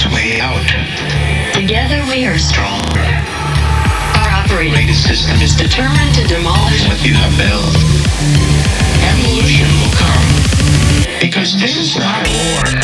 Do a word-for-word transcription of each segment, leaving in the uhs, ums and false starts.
way out. Together we are strong. Our operating Greatest system is is determined to demolish what you have built. Evolution will come. Because this is not war.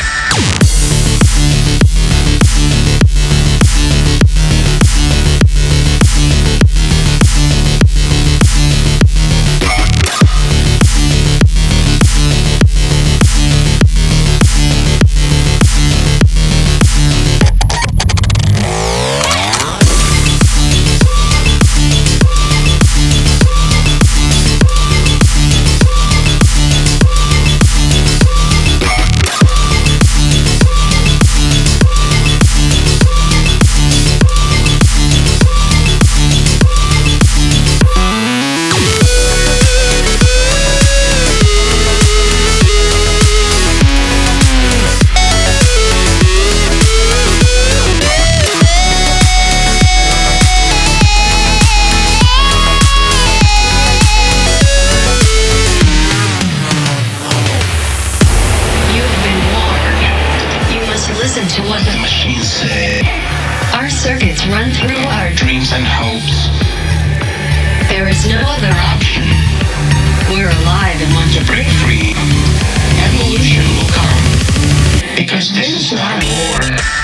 Listen to what The machines say. our circuits run through our Dreams and hopes. There is no other option. We're alive and want to Break free. Evolution will come. Because this is not war.